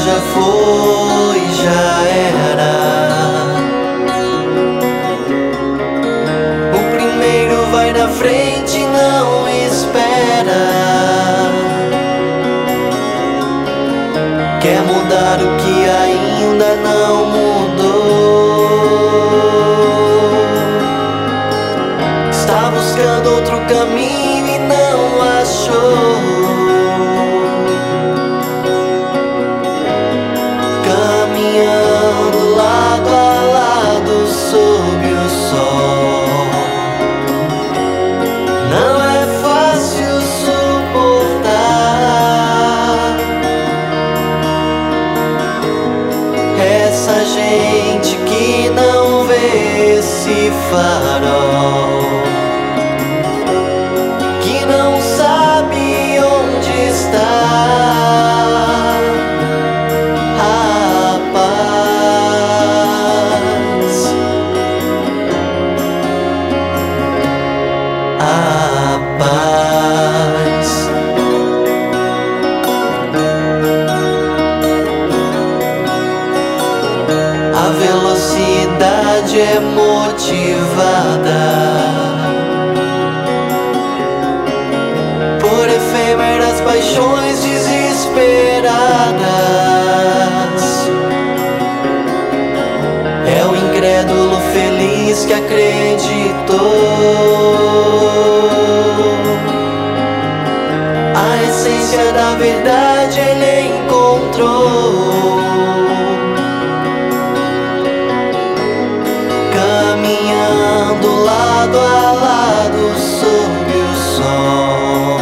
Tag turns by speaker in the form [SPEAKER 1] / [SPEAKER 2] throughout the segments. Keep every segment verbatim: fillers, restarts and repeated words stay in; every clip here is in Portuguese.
[SPEAKER 1] já foi, já era. O primeiro vai na frente e não espera. Quer mudar o que ainda não mudou. Está buscando outro caminho e não achou. Caminhando lado a lado sob o sol. Não é fácil suportar essa gente que não vê esse farol, que não sabe onde está a paz, a paz. A velocidade é motivada por efêmeras paixões desesperadas. É o incrédulo feliz que acreditou. A essência da verdade ele encontrou. Caminhando lado a lado sob o sol.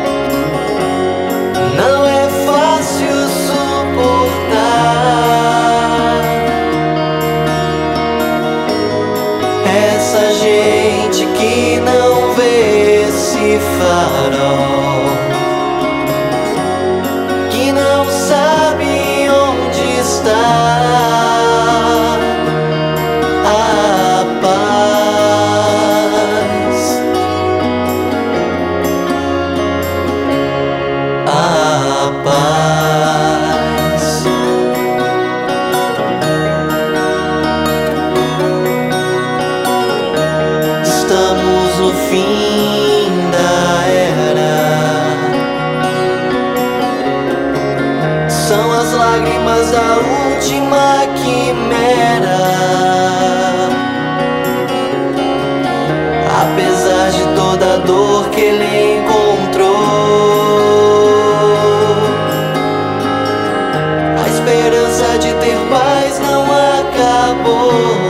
[SPEAKER 1] Não é fácil suportar essa gente que não vê esse farol, que não sabe onde está a paz, a paz. Estamos no fim da era. São as lágrimas da última quimera. Apesar de toda a dor que ele encontrou, a esperança de ter paz não acabou.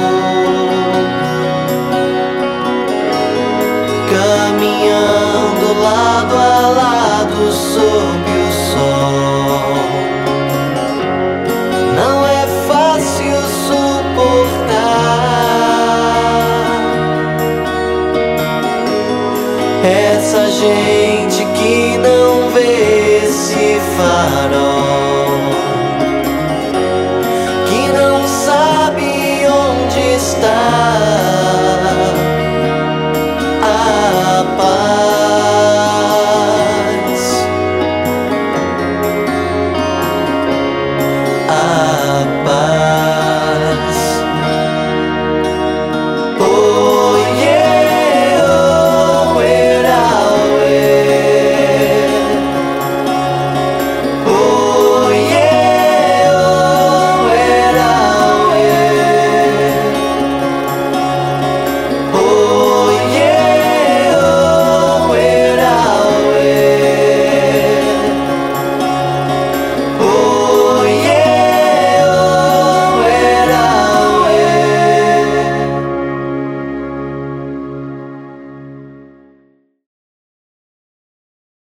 [SPEAKER 1] Caminhando lado a lado sob o sol. Não é fácil suportar essa gente que não vê esse farol.